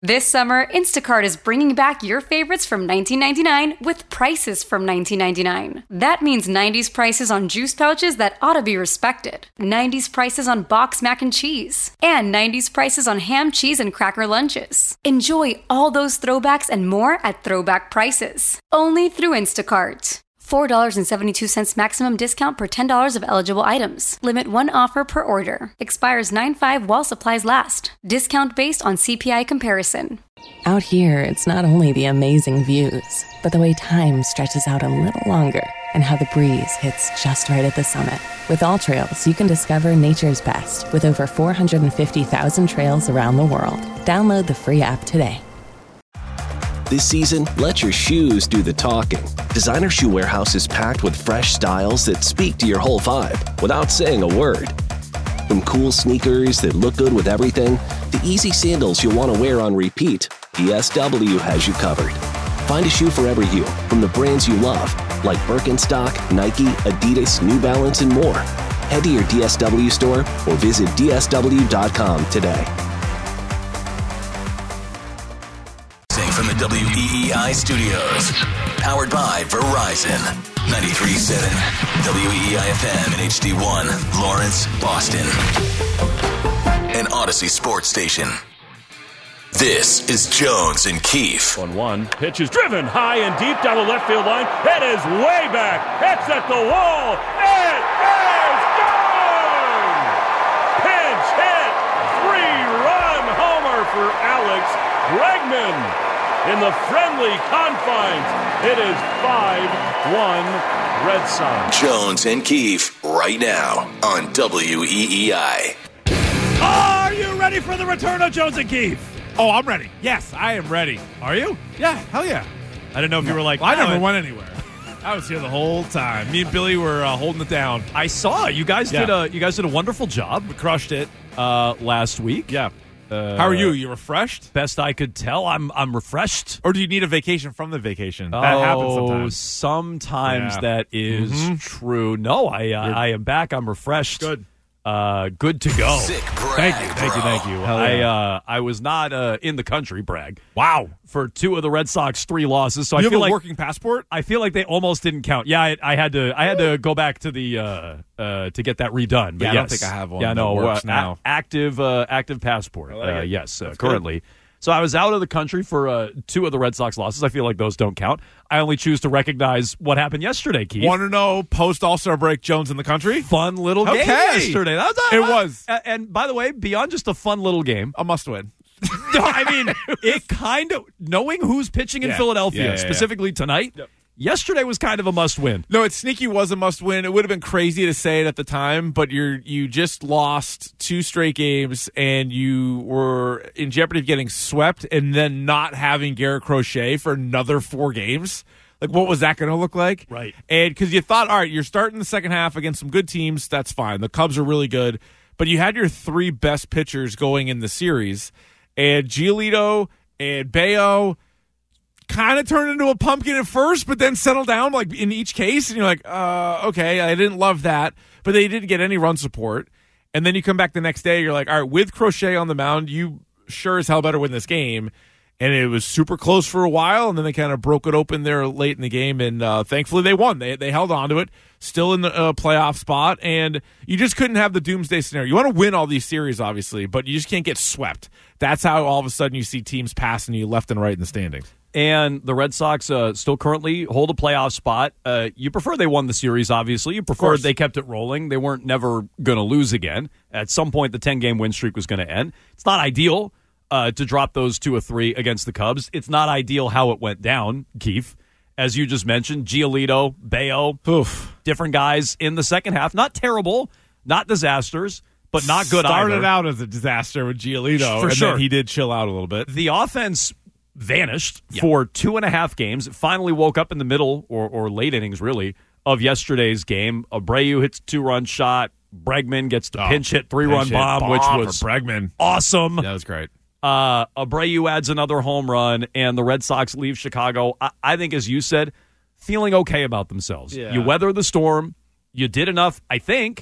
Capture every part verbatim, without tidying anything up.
This summer, Instacart is bringing back your favorites from nineteen ninety-nine with prices from nineteen ninety-nine. That means nineties prices on juice pouches that ought to be respected, nineties prices on boxed mac and cheese, and nineties prices on ham, cheese, and cracker lunches. Enjoy all those throwbacks and more at throwback prices. Only through Instacart. four dollars and seventy-two cents maximum discount per ten dollars of eligible items. Limit one offer per order. Expires nine five while supplies last. Discount based on C P I comparison. Out here, it's not only the amazing views, but the way time stretches out a little longer and how the breeze hits just right at the summit. With All Trails, you can discover nature's best with over four hundred fifty thousand trails around the world. Download the free app today. This season, let your shoes do the talking. Designer Shoe Warehouse is packed with fresh styles that speak to your whole vibe without saying a word. From cool sneakers that look good with everything, to easy sandals you'll want to wear on repeat, D S W has you covered. Find a shoe for every you from the brands you love, like Birkenstock, Nike, Adidas, New Balance, and more. Head to your D S W store or visit D S W dot com today. From the W E E I studios, powered by Verizon. ninety-three point seven W E E I F M and H D one, Lawrence, Boston. An Odyssey sports station. This is Jones and Keefe. one one. Pitch is driven high and deep down the left field line. It is way back. It's at the wall. It is gone! Pinch hit. Three-run homer for Alex Bregman. In the friendly confines, it is five one Red Sox. Jones and Keefe, right now on W E E I. Are you ready for the return of Jones and Keefe? Oh, I'm ready. Yes, I am ready. Are you? Yeah, hell yeah. I didn't know if you were like, well, I oh, never went anywhere. I was here the whole time. Me and Billy were uh, holding it down. I saw you guys Yeah. did a you guys did a wonderful job. We crushed it. Uh, last week. Yeah. Uh, How are you? You refreshed? Best I could tell, I'm I'm refreshed. Or do you need a vacation from the vacation? That oh, happens sometimes. Sometimes Yeah. that is Mhm. true. No, I uh, I am back. I'm refreshed. Good. Uh, good to go. Sick brag, Thank you, thank you, bro. thank you. I I, uh, uh, I was not uh, in the country, brag, wow. for two of the Red Sox three losses. So you I have feel a like working passport? I feel like they almost didn't count. Yeah, I, I had to I had to go back to the uh, uh, to get that redone. But Yeah, I yes. don't think I have one Yeah, that no, works uh, now. a- active uh, active passport. I like uh, it. yes, uh, That's good. currently. So I was out of the country for uh, two of the Red Sox losses. I feel like those don't count. I only choose to recognize what happened yesterday, Keith. Want to know post All-Star break Jones in the country? Fun little game Okay. yesterday. That was, It was. Uh, and by the way, beyond just a fun little game, A must win. no, I mean, it kind of, knowing who's pitching in Yeah. Philadelphia, Yeah, yeah, yeah. specifically tonight, yesterday was kind of a must win. No, it's sneaky was a must win. It would have been crazy to say it at the time, but you're you just lost two straight games and you were in jeopardy of getting swept and then not having Garrett Crochet for another four games. Like, what was that going to look like? Right. And because you thought, all right, you're starting the second half against some good teams, that's fine. The Cubs are really good, but you had your three best pitchers going in the series, and Giolito and Bayo kind of turned into a pumpkin at first, but then settled down like in each case. And you're like, uh, okay, I didn't love that, but they didn't get any run support. And then you come back the next day, you're like, all right, with Crochet on the mound, you sure as hell better win this game. And it was super close for a while, and then they kind of broke it open there late in the game, and uh, thankfully they won. They they held on to it, still in the uh, playoff spot, and you just couldn't have the doomsday scenario. You want to win all these series, obviously, but you just can't get swept. That's how all of a sudden you see teams passing you left and right in the standings. And the Red Sox uh, still currently hold a playoff spot. Uh, you prefer they won the series, obviously. You prefer they kept it rolling. They weren't never going to lose again. At some point, the ten-game win streak was going to end. It's not ideal uh, to drop those two or three against the Cubs. It's not ideal how it went down, Keefe. As you just mentioned, Giolito, Bayo, Oof. different guys in the second half. Not terrible, not disasters, but not good Started either. out as a disaster with Giolito, For and sure. then he did chill out a little bit. The offense vanished for two and a half games. It finally woke up in the middle, or, or late innings, really, of yesterday's game. Abreu hits a two-run shot. Bregman gets the Oh, pinch hit three-run pinch hit bomb, bomb which for was Bregman. awesome. That was great. Uh, Abreu adds another home run, and the Red Sox leave Chicago, I, I think, as you said, feeling okay about themselves. Yeah. You weather the storm. You did enough, I think,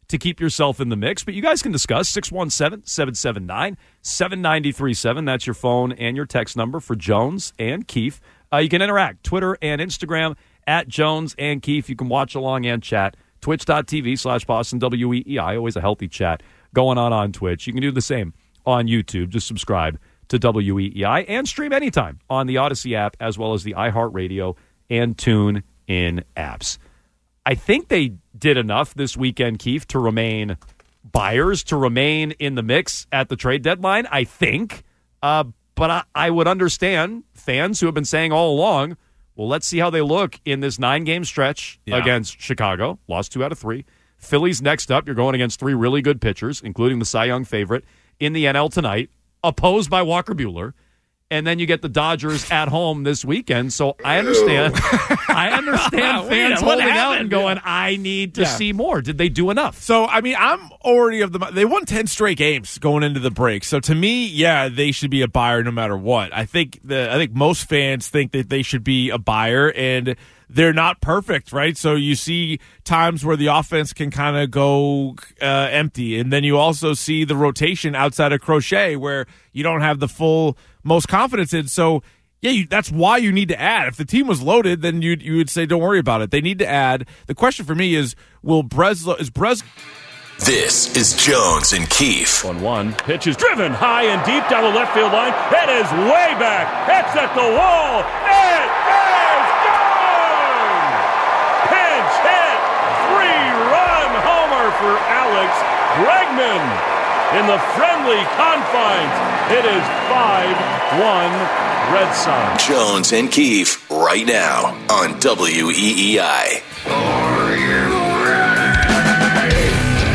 to keep yourself in the mix. But you guys can discuss six one seven, seven seven nine, seven nine three seven. That's your phone and your text number for Jones and Keefe. Uh, you can interact, Twitter and Instagram, at Jones and Keefe. You can watch along and chat. Twitch.tv slash Boston W E E I. Always a healthy chat going on on Twitch. You can do the same on YouTube. Just subscribe to W E E I and stream anytime on the Odyssey app as well as the iHeartRadio and TuneIn apps. I think they did enough this weekend, Keefe, to remain buyers, to remain in the mix at the trade deadline, I think. Uh, but I, I would understand fans who have been saying all along, well, let's see how they look in this nine-game stretch yeah. against Chicago. Lost two out of three. Phillies next up. You're going against three really good pitchers, including the Cy Young favorite in the N L tonight, opposed by Walker Buehler. And then you get the Dodgers at home this weekend. So I understand. I understand fans holding out and going, I need to yeah. see more. Did they do enough? So, I mean, I'm already of the – they won ten straight games going into the break. So, to me, yeah, they should be a buyer no matter what. I think the I think most fans think that they should be a buyer, and they're not perfect, right? So, you see times where the offense can kind of go uh, empty. And then you also see the rotation outside of Crochet where you don't have the full – most confidence in. So, yeah, you, that's why you need to add. If the team was loaded, then you you would say, don't worry about it. They need to add. The question for me is, will Breslow, is Breslow... This is Jones and Keefe. one one. Pitch is driven high and deep down the left field line. It is way back. It's at the wall. It is gone! Pinch hit. Three-run homer for Alex Bregman. In the friendly confines, it is five one Red Sox. Jones and Keefe right now on W E E I. Are you ready?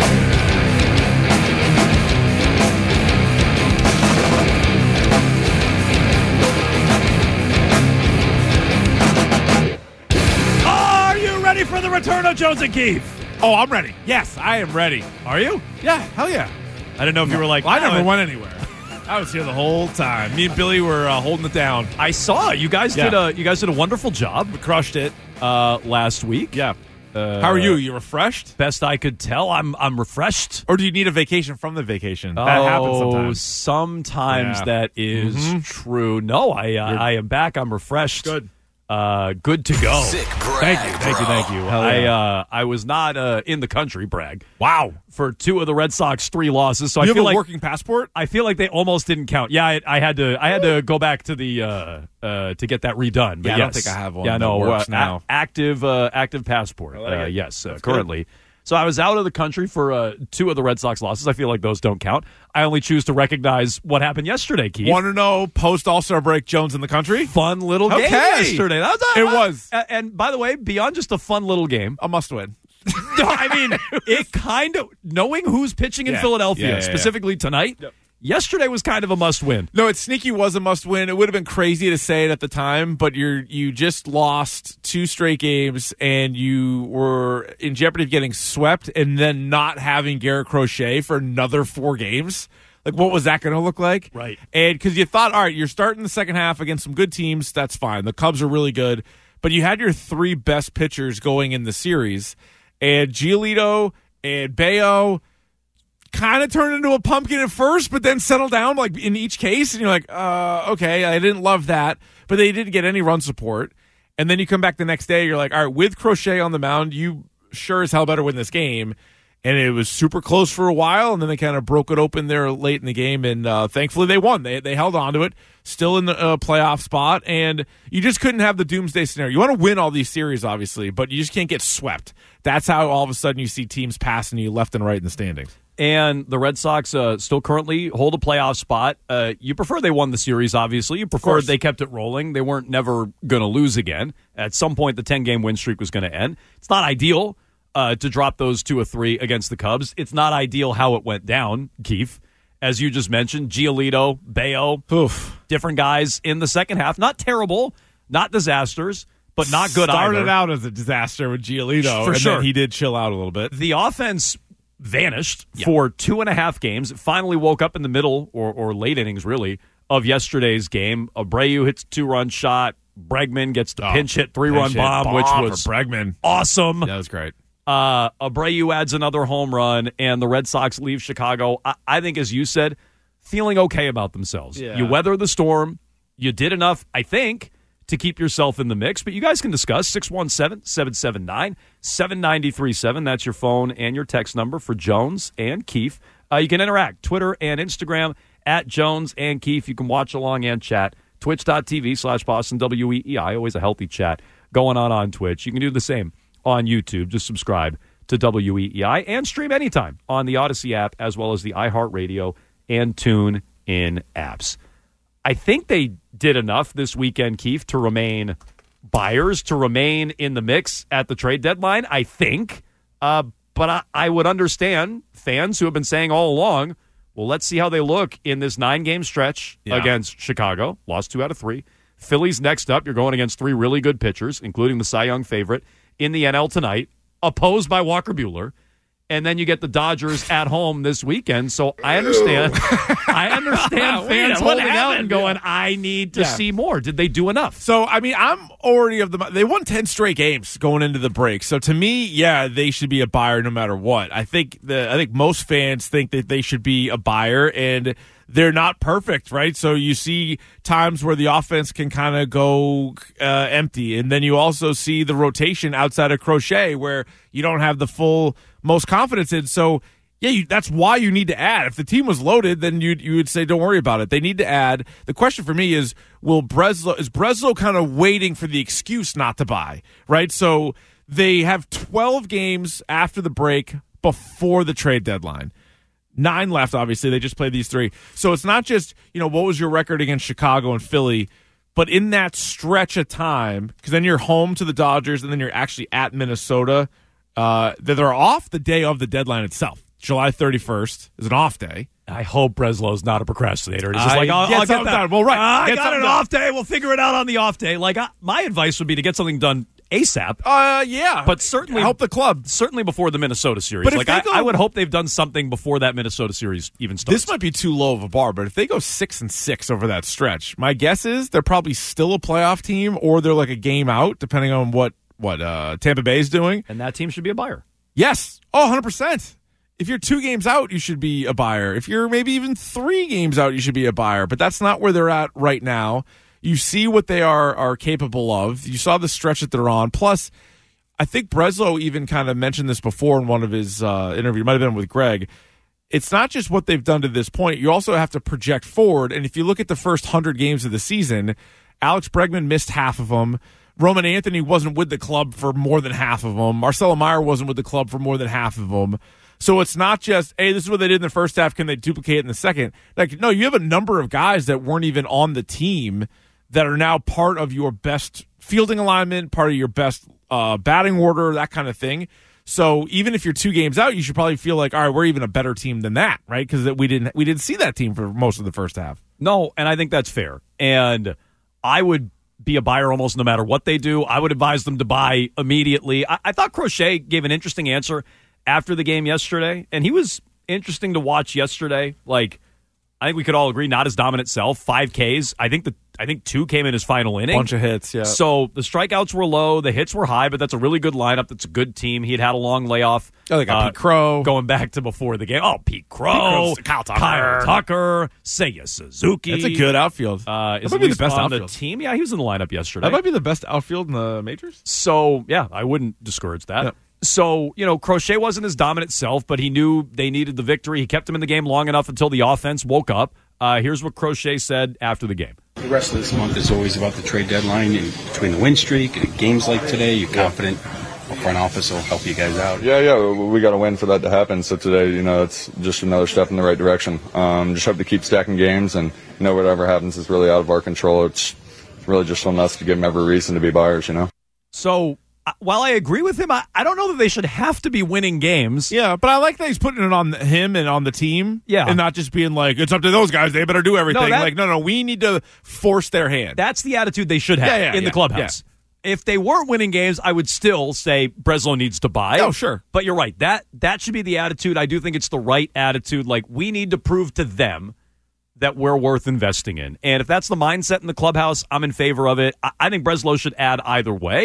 Are you ready for the return of Jones and Keefe? Oh, I'm ready. Yes, I am ready. Are you? Yeah, hell yeah. I didn't know if you were like, well, I never oh, went anywhere. I was here the whole time. Me and Billy were uh, holding it down. I saw you guys yeah. did a you guys did a wonderful job. We crushed it uh, last week. Yeah. Uh, How are you? You refreshed? Best I could tell, I'm I'm refreshed. Or do you need a vacation from the vacation? Oh, that happens sometimes. Sometimes yeah. that is mm-hmm. true. No, I uh, I am back. I'm refreshed. Good. Uh, good to go. Sick brag, thank you, thank bro. you, thank you. Yeah. I uh, I was not uh, in the country, brag. Wow, for two of the Red Sox three losses. So you I have feel a like working passport. I feel like they almost didn't count. Yeah, I, I had to I had to go back to the uh, uh, to get that redone. But yeah, yes. I don't think I have one. Yeah, no, that works uh, now. A- active uh, active passport. Like uh, yes, uh, good. currently. So I was out of the country for uh, two of the Red Sox losses. I feel like those don't count. I only choose to recognize what happened yesterday, Keith. Want to know post All-Star break Jones in the country? Fun little okay. game yesterday. That was, it was. Uh, and by the way, beyond just a fun little game. A must-win. No, I mean, it kind of, knowing who's pitching in yeah. Philadelphia, yeah, yeah, specifically yeah. tonight, yep. yesterday was kind of a must-win. No, it sneaky was a must-win. It would have been crazy to say it at the time, but you're you just lost two straight games, and you were in jeopardy of getting swept and then not having Garrett Crochet for another four games. Like, what was that going to look like? Right. And because you thought, all right, you're starting the second half against some good teams, that's fine. The Cubs are really good. But you had your three best pitchers going in the series, and Giolito and Bayo kind of turned into a pumpkin at first, but then settled down like in each case, and you're like, uh, okay, I didn't love that, but they didn't get any run support. And then you come back the next day, you're like, all right, with Crochet on the mound, you sure as hell better win this game. And it was super close for a while, and then they kind of broke it open there late in the game, and uh, thankfully they won. They they held on to it, still in the uh, playoff spot, and you just couldn't have the doomsday scenario. You want to win all these series, obviously, but you just can't get swept. That's how all of a sudden you see teams passing you left and right in the standings. And the Red Sox uh, still currently hold a playoff spot. Uh, you prefer they won the series, obviously. You preferred they kept it rolling. They weren't never going to lose again. At some point, the ten-game win streak was going to end. It's not ideal uh, to drop those two or three against the Cubs. It's not ideal how it went down, Keefe. As you just mentioned, Giolito, Bayo, Oof. different guys in the second half. Not terrible, not disasters, but not good Started either. out as a disaster with Giolito, For and sure. then he did chill out a little bit. The offense vanished yeah. for two and a half games. It finally woke up in the middle, or, or late innings, really, of yesterday's game. Abreu hits a two-run shot. Bregman gets the oh, pinch hit, three-run pinch bomb, hit which bomb was for Bregman. awesome. That was great. Uh, Abreu adds another home run, and the Red Sox leave Chicago. I, I think, as you said, feeling okay about themselves. Yeah. You weather the storm. You did enough, I think, to keep yourself in the mix. But you guys can discuss six one seven, seven seven nine, seven nine three seven. That's your phone and your text number for Jones and Keefe. Uh, you can interact, Twitter and Instagram, at Jones and Keefe. You can watch along and chat. Twitch.tv slash Boston W E E I. Always a healthy chat going on on Twitch. You can do the same on YouTube. Just subscribe to W E E I and stream anytime on the Odyssey app as well as the iHeartRadio and TuneIn apps. I think they did enough this weekend, Keefe, to remain buyers, to remain in the mix at the trade deadline, I think. Uh, but I, I would understand fans who have been saying all along, well, let's see how they look in this nine-game stretch yeah. against Chicago. Lost two out of three. Phillies next up. You're going against three really good pitchers, including the Cy Young favorite in the N L tonight, opposed by Walker Buehler. And then you get the Dodgers at home this weekend. So I understand. I understand fans holding out and going, I need to yeah. see more. Did they do enough? So, I mean, I'm already of the – they won ten straight games going into the break. So, to me, yeah, they should be a buyer no matter what. I think the I think most fans think that they should be a buyer, and they're not perfect, right? So, you see times where the offense can kind of go uh, empty. And then you also see the rotation outside of Crochet where you don't have the full – most confidence in. So, yeah, you, that's why you need to add. If the team was loaded, then you you would say, don't worry about it. They need to add. The question for me is, will Breslow is Breslow kind of waiting for the excuse not to buy, right? So they have twelve games after the break before the trade deadline. Nine left, obviously. They just played these three. So it's not just, you know, what was your record against Chicago and Philly, but in that stretch of time, because then you're home to the Dodgers and then you're actually at Minnesota. Uh, that they're off the day of the deadline itself. July thirty-first is an off day. I hope Breslow's not a procrastinator. He's just I like, I'll, get I'll get that. Done. Well, right. Uh, I get got an done. off day. We'll figure it out on the off day. Like, I, my advice would be to get something done ASAP. Uh, yeah. But certainly help the club. Certainly before the Minnesota series. But if like, they I, go, I would hope they've done something before that Minnesota series even starts. This might be too low of a bar, but if they go six and six over that stretch, my guess is they're probably still a playoff team, or they're like a game out, depending on what what uh, Tampa Bay is doing. And that team should be a buyer. Yes. Oh, one hundred percent. If you're two games out, you should be a buyer. If you're maybe even three games out, you should be a buyer. But that's not where they're at right now. You see what they are are capable of. You saw the stretch that they're on. Plus, I think Breslow even kind of mentioned this before in one of his uh, interviews. It might have been with Greg. It's not just what they've done to this point. You also have to project forward. And if you look at the first one hundred games of the season, Alex Bregman missed half of them. Roman Anthony wasn't with the club for more than half of them. Marcelo Meyer wasn't with the club for more than half of them. So it's not just, hey, this is what they did in the first half. Can they duplicate it in the second? Like, no, you have a number of guys that weren't even on the team that are now part of your best fielding alignment, part of your best uh, batting order, that kind of thing. So even if you're two games out, you should probably feel like, all right, we're even a better team than that, right? Because we didn't we didn't see that team for most of the first half. No, and I think that's fair. And I would be a buyer almost no matter what they do. I would advise them to buy immediately. I, I thought Crochet gave an interesting answer after the game yesterday, and he was interesting to watch yesterday. Like, I think we could all agree, not his dominant self. Five Ks. I think the I think two came in his final inning. Bunch of hits, yeah. So the strikeouts were low, the hits were high, but that's a really good lineup. That's a good team. He had had a long layoff. Oh, they got uh, Pete Crow going back to before the game. Oh, Pete Crow, Pete Kyle Tucker, Kyle Tucker, Seiya Suzuki. That's a good outfield. Uh, is that might be the best on outfield the team. Yeah, he was in the lineup yesterday. That might be the best outfield in the majors. So yeah, I wouldn't discourage that. Yep. So, you know, Crochet wasn't his dominant self, but he knew they needed the victory. He kept him in the game long enough until the offense woke up. Uh, here's what Crochet said after the game. The rest of this month is always about the trade deadline, and between the win streak and games like today, you're confident the front office will help you guys out. Yeah, yeah, we got to win for that to happen. So today, you know, it's just another step in the right direction. Um, just have to keep stacking games, and you know, whatever happens is really out of our control. It's really just on us to give them every reason to be buyers, you know. So while I agree with him, I, I don't know that they should have to be winning games. Yeah, but I like that he's putting it on him and on the team. Yeah. And not just being like, it's up to those guys. They better do everything. No, that, like, no, no, we need to force their hand. That's the attitude they should have yeah, yeah, in yeah, the clubhouse. Yeah. If they weren't winning games, I would still say Breslow needs to buy. Oh, sure. But you're right. That that should be the attitude. I do think it's the right attitude. Like, we need to prove to them that we're worth investing in. And if that's the mindset in the clubhouse, I'm in favor of it. I, I think Breslow should add either way.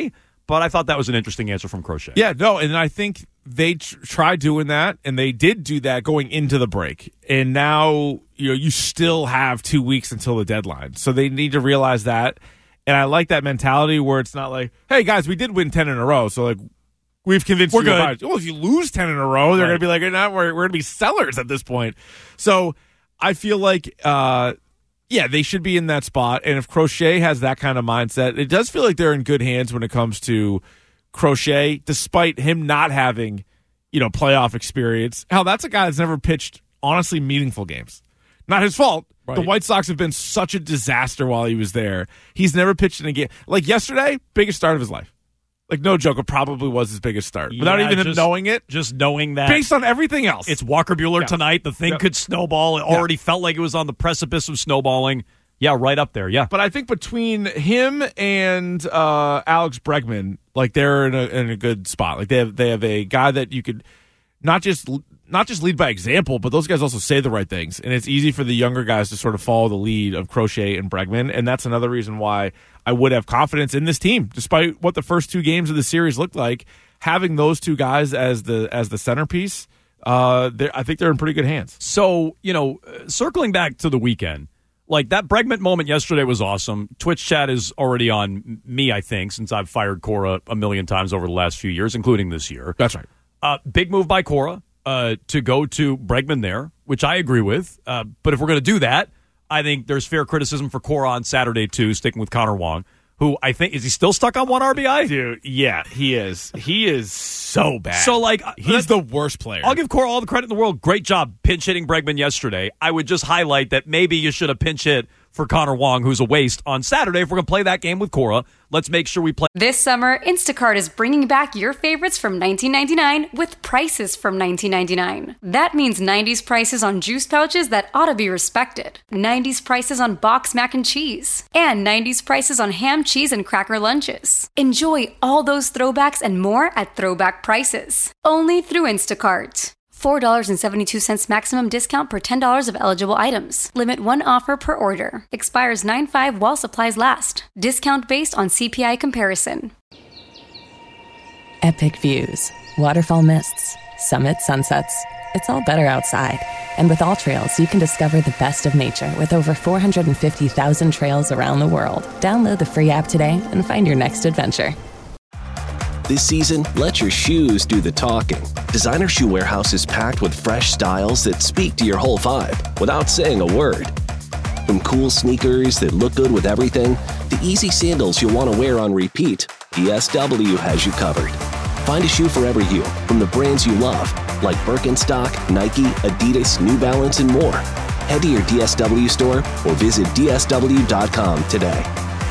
but I thought that was an interesting answer from Crochet. Yeah, no, and I think they tr- tried doing that, and they did do that going into the break. And now, you know, you still have two weeks until the deadline. So they need to realize that. And I like that mentality where it's not like, hey, guys, we did win ten in a row, so, like, we've convinced We're you. good. About, well, if you lose ten in a row, they're Right. going to be like, nah, we're, we're going to be sellers at this point. So I feel like, uh, yeah, they should be in that spot. And if Crochet has that kind of mindset, it does feel like they're in good hands when it comes to Crochet, despite him not having, you know, playoff experience. Hell, that's a guy that's never pitched, honestly, meaningful games. Not his fault. Right. The White Sox have been such a disaster while he was there. He's never pitched in a game. Like yesterday, biggest start of his life. Like, no joke, it probably was his biggest start. Without Yeah, even him just- knowing it. Just knowing that. Based on everything else. It's Walker Buehler Yeah. tonight. The thing Yeah. could snowball. It already felt like it was on the precipice of snowballing. Yeah, right up there, yeah. But I think between him and uh, Alex Bregman, like, they're in a, in a good spot. Like, they have they have a guy that you could not just not just lead by example, but those guys also say the right things. And it's easy for the younger guys to sort of follow the lead of Crochet and Bregman. And that's another reason why I would have confidence in this team, despite what the first two games of the series looked like. Having those two guys as the as the centerpiece, uh, I think they're in pretty good hands. So, you know, uh, circling back to the weekend, like that Bregman moment yesterday was awesome. Twitch chat is already on me, I think, since I've fired Cora a million times over the last few years, including this year. That's right. Uh, big move by Cora uh, to go to Bregman there, which I agree with. Uh, but if we're going to do that, I think there's fair criticism for Cora on Saturday, too, sticking with Connor Wong, who I think, is he still stuck on one R B I? Dude, yeah, he is. He is so bad. So, like, he's the worst player. I'll give Cora all the credit in the world. Great job pinch hitting Bregman yesterday. I would just highlight that maybe you should have pinch hit for Connor Wong, who's a waste, on Saturday. If we're going to play that game with Cora, let's make sure we play. This summer, Instacart is bringing back your favorites from nineteen ninety-nine with prices from nineteen ninety-nine. That means nineties prices on juice pouches that ought to be respected, nineties prices on boxed mac and cheese, and nineties prices on ham, cheese, and cracker lunches. Enjoy all those throwbacks and more at throwback prices. Only through Instacart. four dollars and seventy-two cents maximum discount per ten dollars of eligible items. Limit one offer per order. Expires nine five while supplies last. Discount based on C P I comparison. Epic views, waterfall mists, summit sunsets. It's all better outside. And with All Trails, you can discover the best of nature with over four hundred fifty thousand trails around the world. Download the free app today and find your next adventure. This season, let your shoes do the talking. Designer Shoe Warehouse is packed with fresh styles that speak to your whole vibe without saying a word. From cool sneakers that look good with everything, to easy sandals you'll want to wear on repeat, D S W has you covered. Find a shoe for every you from the brands you love, like Birkenstock, Nike, Adidas, New Balance, and more. Head to your D S W store or visit D S W dot com today.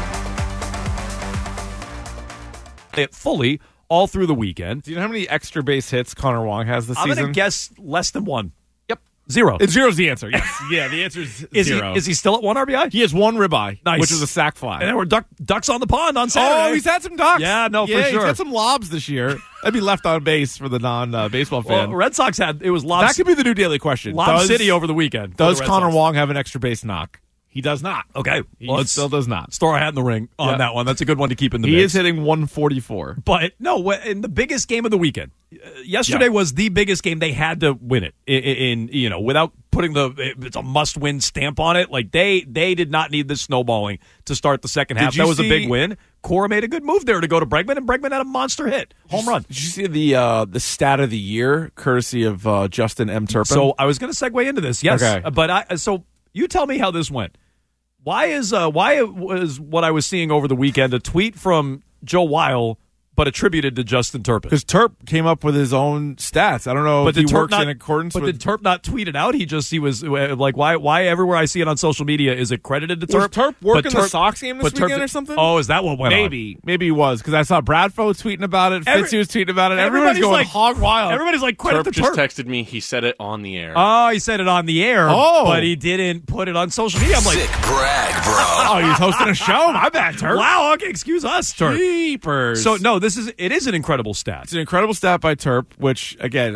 It fully all through the weekend. Do you know how many extra base hits Connor Wong has this I'm season? going to guess less than one. Yep. Zero. It's zero's the answer. Yes. Yeah, the answer is, Is zero. he, is he still at one R B I? He has one ribeye, Nice. which is a sack fly. And there were duck, ducks on the pond on Saturday. Oh, he's had some ducks. Yeah, no, for yeah, sure. He's had some lobs this year. That'd be left on base for the non-baseball Well, fan. Red Sox had, it was Lob, that could be the new daily question. Lob does, City over the weekend. for Does the Red Connor Sox. Wong have an extra base knock? He does not. Okay. He Well, it's still does not. Store a hat in the ring on Yeah. that one. That's a good one to keep in the He mix. is hitting one forty-four. But no, wh- in the biggest game of the weekend, uh, yesterday Yeah. was the biggest game. They had to win it in, in you know without putting the it's a must win stamp on it. Like they they did not need this snowballing to start the second half. Did you That was see- a big win. Cora made a good move there to go to Bregman, and Bregman had a monster hit, home run. Did you see the uh, the stat of the year, courtesy of uh, Justin M. Turpin? So I was going to segue into this, yes, Okay. but I so you tell me how this went. Why is uh, why was what I was seeing over the weekend a tweet from Joe Weil, but attributed to Justin Turpin? Because Turp came up with his own stats. I don't know But if he did Turp works not, in accordance but with. did Turp not tweet it out? He just he was uh, like, why? Why everywhere I see it on social media is it credited to Was Turp? Turp But working the Turp- Sox game this but Turp- weekend or something? Oh, is that what went on? Maybe, maybe he was because I saw Bradfo tweeting about it. Every- Fitzy was tweeting about it. Everybody's everybody's going like- hog wild. Everybody's like credit Turp to just Turp. texted me. He said it on the air. Oh, he said it on the air. Oh. but he didn't put it on social media. I'm like, Sick brag, bro. Oh, he's hosting a show. My bad, Turp. wow. Okay, excuse us, Turp. Jeepers. So no, this is it is an incredible stat. It's an incredible stat by Turp, which again,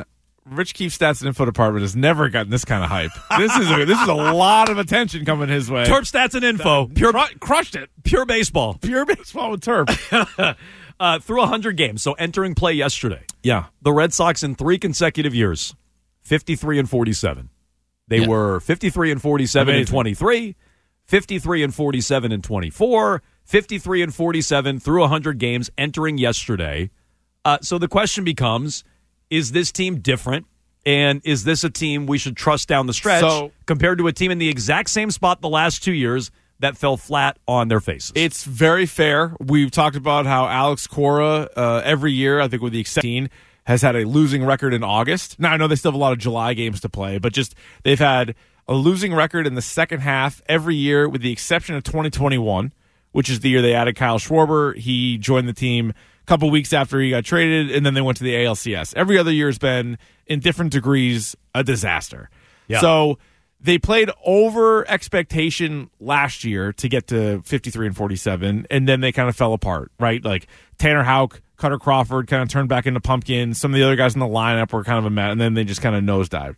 Rich Keefe's stats and info department has never gotten this kind of hype. This is a, this is a lot of attention coming his way. Terp stats and info. Pure Cru- crushed it. Pure baseball. Pure baseball with Terp. uh, through one hundred games, so entering play yesterday. Yeah. The Red Sox in three consecutive years, fifty-three and forty-seven. They yeah. were fifty-three and forty-seven in twenty-three, fifty-three and forty-seven in twenty-four, fifty-three and forty-seven through one hundred games entering yesterday. Uh, so the question becomes, is this team different? And is this a team we should trust down the stretch so, compared to a team in the exact same spot the last two years that fell flat on their faces? It's very fair. We've talked about how Alex Cora, uh, every year, I think with the exception, has had a losing record in August. Now, I know they still have a lot of July games to play, but just they've had a losing record in the second half every year with the exception of twenty twenty-one, which is the year they added Kyle Schwarber. He joined the team couple weeks after he got traded, and then they went to the A L C S. Every other year has been, in different degrees, a disaster. Yeah. So they played over expectation last year to get to fifty-three and forty-seven, and then they kind of fell apart, right? Like Tanner Houck, Cutter Crawford kind of turned back into pumpkins. Some of the other guys in the lineup were kind of a mess, and then they just kind of nosedived.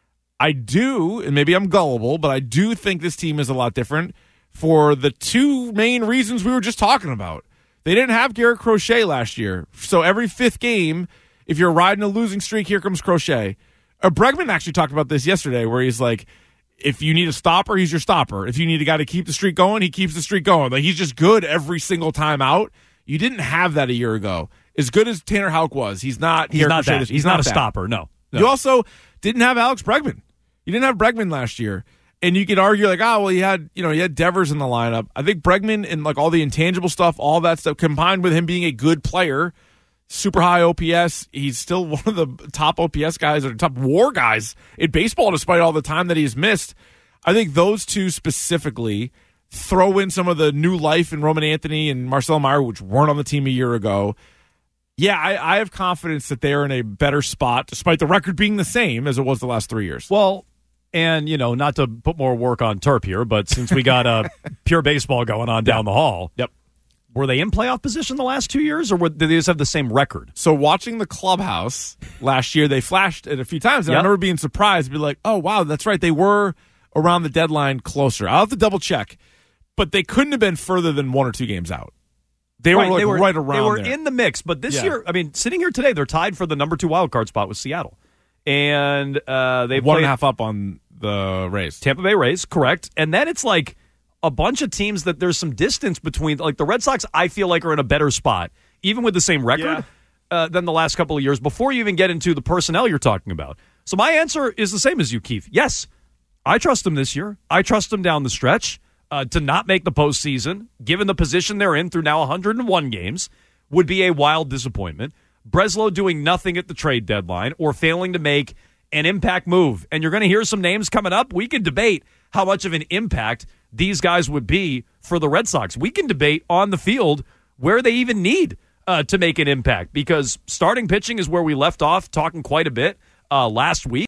I do, and maybe I'm gullible, but I do think this team is a lot different for the two main reasons we were just talking about. They didn't have Garrett Crochet last year. So every fifth game, if you're riding a losing streak, here comes Crochet. Uh, Bregman actually talked about this yesterday where he's like, if you need a stopper, he's your stopper. If you need a guy to keep the streak going, he keeps the streak going. Like, he's just good every single time out. You didn't have that a year ago. As good as Tanner Houck was, he's not. He's not that. He's, he's not, not a that. stopper, no. no. You also didn't have Alex Bregman. You didn't have Bregman last year. And you could argue like, oh, well, he had, you know, he had Devers in the lineup. I think Bregman and like all the intangible stuff, all that stuff, combined with him being a good player, super high O P S. He's still one of the top O P S guys or top WAR guys in baseball, despite all the time that he's missed. I think those two specifically throw in some of the new life in Roman Anthony and Marcel Meyer, which weren't on the team a year ago. Yeah, I, I have confidence that they're in a better spot, despite the record being the same as it was the last three years. Well, and, you know, not to put more work on Terp here, but since we got a pure baseball going on down the hall, yep. Were they in playoff position the last two years, or were, did they just have the same record? So watching the clubhouse last year, they flashed it a few times, and yep. I remember being surprised, be like, oh, wow, that's right. They were around the deadline closer. I'll have to double check, but they couldn't have been further than one or two games out. They were, right, like, they were right around They were there. in the mix, but this yeah. year, I mean, sitting here today, they're tied for the number two wild card spot with Seattle. And uh, they one played and a half up on the Rays. Tampa Bay Rays, correct. And then it's like a bunch of teams that there's some distance between. Like the Red Sox, I feel like are in a better spot, even with the same record, yeah. uh, than the last couple of years before you even get into the personnel you're talking about. So my answer is the same as you, Keith. Yes, I trust them this year. I trust them down the stretch uh, to not make the postseason, given the position they're in through now one hundred one games, would be a wild disappointment. Breslow doing nothing at the trade deadline or failing to make an impact move. And you're going to hear some names coming up. We can debate how much of an impact these guys would be for the Red Sox. We can debate on the field where they even need uh, to make an impact, because starting pitching is where we left off talking quite a bit uh, last week.